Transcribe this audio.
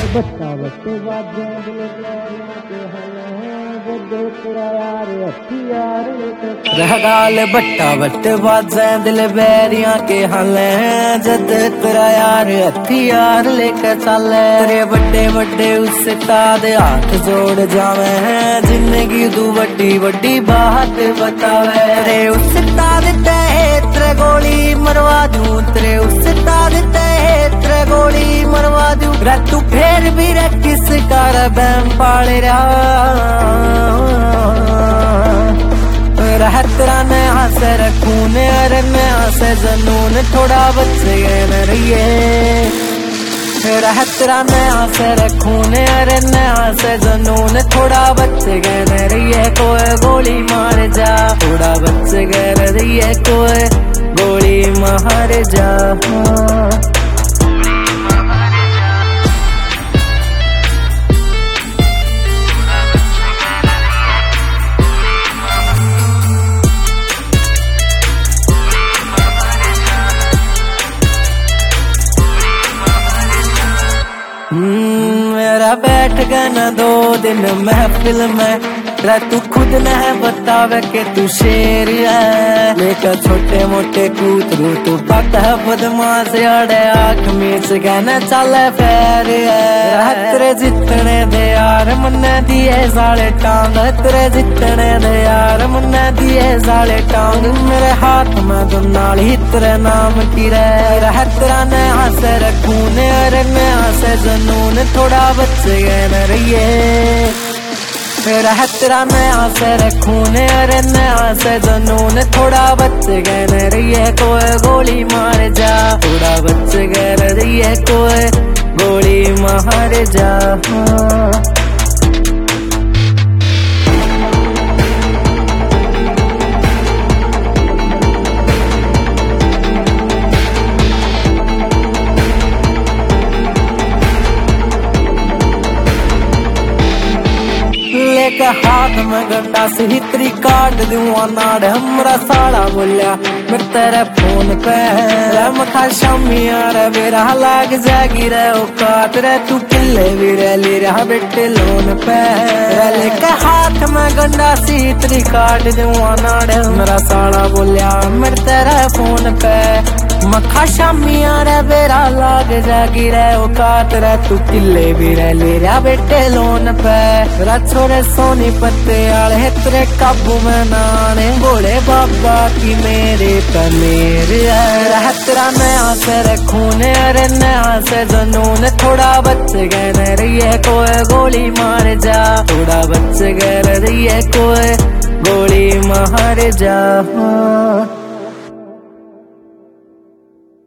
बट्टा बट्टे बाजे दिल के रहगाल बट्टा बट्टे बाजे दिल बैरिया के हले जद तेरा यार हथियार लेकर चले तेरे बड़े बड़े उससे ताद हाथ जोड़ जावे हैं जिंदगी तू बड़ी बड़ी बात बतावे तेरे उससे ताद तेरे गोली मरवा दूं तेरे उससे ताद तेरे गोली मरवा दूं तू फिर भी किस कर बैम पाले तेरा मैं हंसे रखून अरे मैं हंसे जनून थोड़ा बच्चे गए न रहिए तेरा मैं हंसे रखून अरे मैं हंसे जनून थोड़ा बच्चे गए न रहिए कोई गोली मार जा थोड़ा बच्चे गए न रहिए कोई गोली मार जा मेरा बैठ गया न 2 दिन महफिल में तू खुद न बतावे के तू शेर है लेकर छोटे मोटे कूतरू तू पता है बदमाश अड़े आँख मीच गए न चल फेर है तेरे जितने दे यार मुन्ने दिए साले टांग तेरे जितने दे यार मुन्ने दिए साले टांग मेरे हाथ में तो नाली तेरे नाम की रह तेरा न हंसे रखून अरे मैं हंसे जनून थोड़ा बच्चे गए न रहिए तेरा मैं हंसे रखून अरे मैं हंसे जनून थोड़ा बच्चे गए न रहिए कोई गोली मार जा थोड़ा बच्चे गए न रहिए कोई गोली मार जा हाथ में गंडा से हितरी काट दूंगा नाड़ हमरा साड़ा बोलिया मैं तेरे फोन पे मखा शामी यार मेरा लाग जागी रहे काट रहे तू किले भी रह रहा बेटे लोन पे लेके हाथ में गंडा से हितरी काट दूंगा नाड़ हमरा साड़ा बोलिया मैं तेरे फोन पे मखा शामी यार मेरा लाग जागी रहे काट रहे तू किले भी रह रहा बेटे लोन पे छोरे सोनी पत्ते आले तेरे काबू में नाने बोले बाबा की मेरे पनीर तेरा मैं हंसे रखून अरे मैं हंसे जनून थोड़ा बच्चे गए न रहिए कोई गोली मार जा थोड़ा बच्चे गए न रहिए कोई गोली मार जा